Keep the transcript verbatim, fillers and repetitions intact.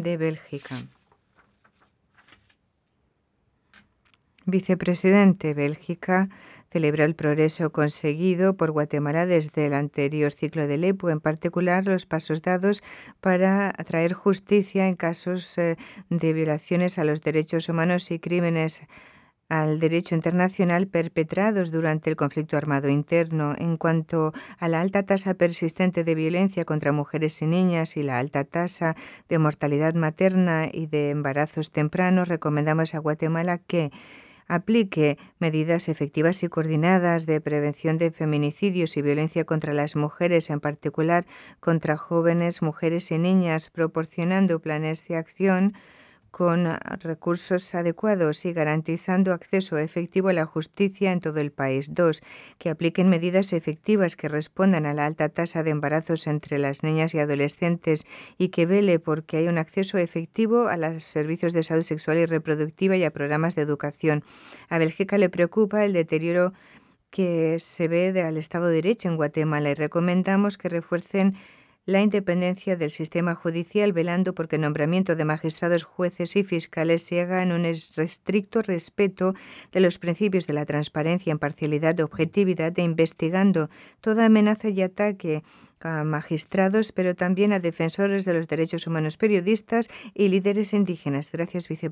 de Bélgica. Vicepresidente, Bélgica celebra el progreso conseguido por Guatemala desde el anterior ciclo del E P U, en particular los pasos dados para traer justicia en casos eh, de violaciones a los derechos humanos y crímenes al derecho internacional perpetrados durante el conflicto armado interno. En cuanto a la alta tasa persistente de violencia contra mujeres y niñas y la alta tasa de mortalidad materna y de embarazos tempranos, recomendamos a Guatemala que aplique medidas efectivas y coordinadas de prevención de feminicidios y violencia contra las mujeres, en particular contra jóvenes, mujeres y niñas, proporcionando planes de acción con recursos adecuados y garantizando acceso efectivo a la justicia en todo el país. Dos, que apliquen medidas efectivas que respondan a la alta tasa de embarazos entre las niñas y adolescentes y que vele porque hay un acceso efectivo a los servicios de salud sexual y reproductiva y a programas de educación. A Bélgica le preocupa el deterioro que se ve del Estado de Derecho en Guatemala y recomendamos que refuercen la independencia del sistema judicial, velando porque el nombramiento de magistrados, jueces y fiscales se haga en un estricto respeto de los principios de la transparencia, imparcialidad, objetividad, de investigando toda amenaza y ataque a magistrados, pero también a defensores de los derechos humanos, periodistas y líderes indígenas. Gracias, vicepresidente.